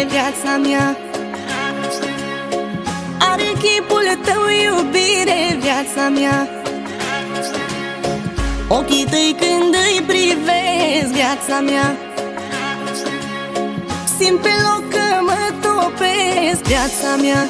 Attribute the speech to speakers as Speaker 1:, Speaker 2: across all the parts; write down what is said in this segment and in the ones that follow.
Speaker 1: viața mea. Are chipul tău iubire viața mea. Ochii tăi când îi privesc viața mea, simt pe loc că mă topesc viața mea.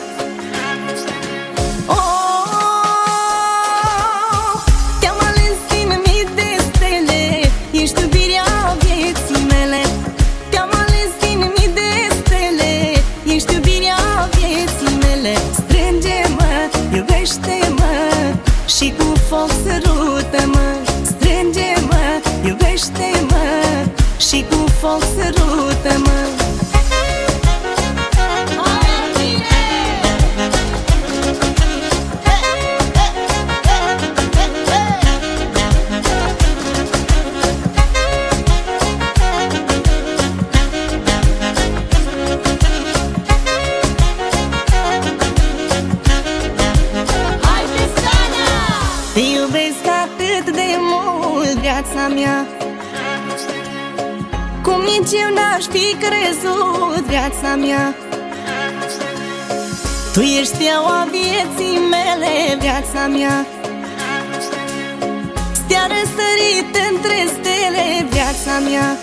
Speaker 1: Te-am ales din mii de stele, ești iubirea vieții mele. Te-am ales din mii de stele, ești iubirea vieții mele. Strânge-mă, iubește-mă și cu foc sărută-mă. Strânge-mă, iubește-mă și cu foc sărută-mă. Te iubesc atât de mult, viața mea, cum nici eu n-aș fi crezut, viața mea. Tu ești steaua vieții mele, viața mea, stea răsărit între stele, viața mea.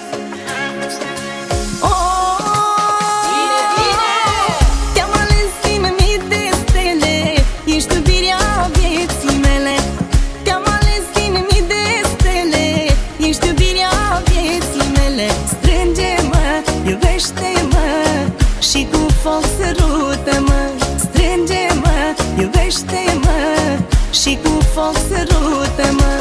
Speaker 1: Te-am ales din mii de stele, ești iubirea vieții mele. Te-am ales din mii de stele, ești iubirea vieții mele. Strânge-mă, iubește-mă și cu foc sărută-mă. Strânge-mă, iubește-mă și cu foc sărută-mă.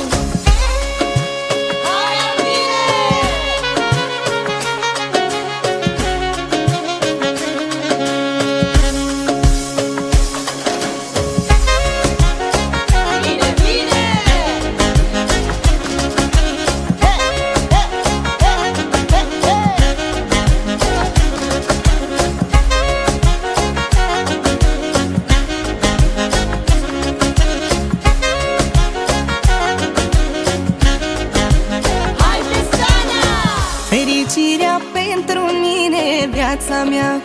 Speaker 1: Fericirea pentru mine, viața mea,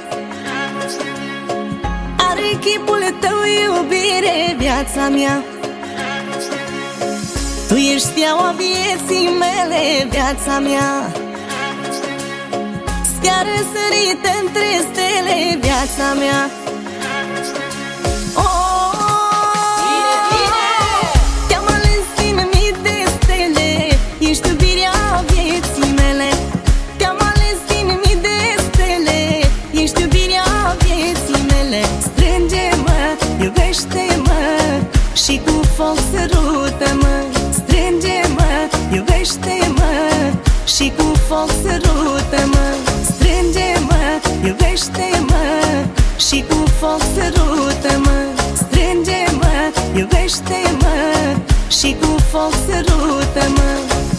Speaker 1: are chipul tău iubire, viața mea. Tu ești steaua vieții mele, viața mea, stea răsărită între stele, viața mea. Te-am ales din mii de stele, ești iubirea vieții mele. Te-am ales din mii de stele, ești iubirea vieții mele. Strânge-mă, iubește-mă și cu foc sărută-mă. Strânge-mă, iubește-mă și cu foc sărută-mă. Strânge-mă, iubește-mă și cu foc sărută-mă. Strânge-mă, iubește-mă și cu foc sărută-mă.